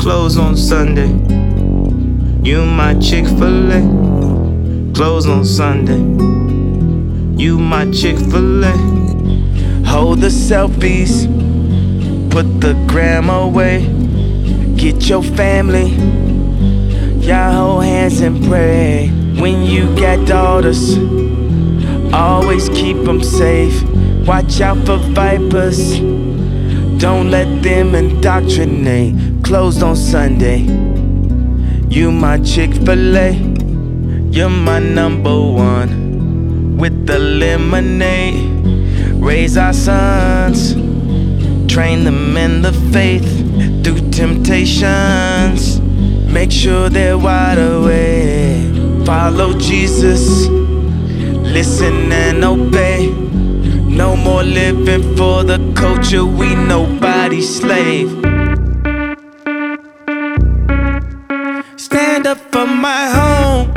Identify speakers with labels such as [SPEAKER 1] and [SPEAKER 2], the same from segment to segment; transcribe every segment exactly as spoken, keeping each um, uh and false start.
[SPEAKER 1] close on Sunday. You my Chick-fil-A. Close on Sunday. You my Chick-fil-A. Hold the selfies, put the gram away. Get your family, y'all hold hands and pray. When you got daughters, always keep them safe. Watch out for vipers, don't let them indoctrinate. Closed on Sunday. You my Chick-fil-A, you're my number one. With the lemonade, raise our sons, train them in the faith through temptations. Make sure they're wide awake. Follow Jesus, listen and obey. No more living for the culture, we nobody's slave. Stand up for my home,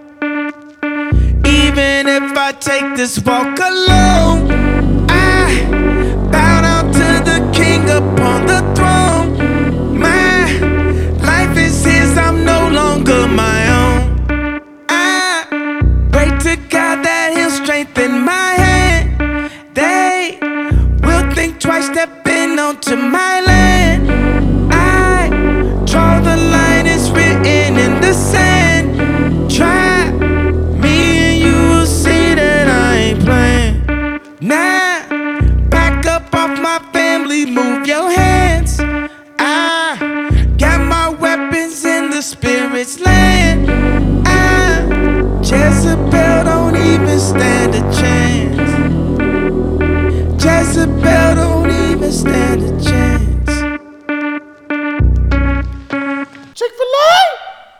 [SPEAKER 1] even if I take this walk alone. I bow down to the King upon the throne. My life is His, I'm no longer my own. I pray to God that He'll strengthen my hand. They will think twice stepping onto my land. I draw the line, it's written in the sand. Try me and you will see that I ain't playing. Nah, back up off my family, move your hands. I got my weapons in the Spirit's land. I Jezebel don't even stand a chance.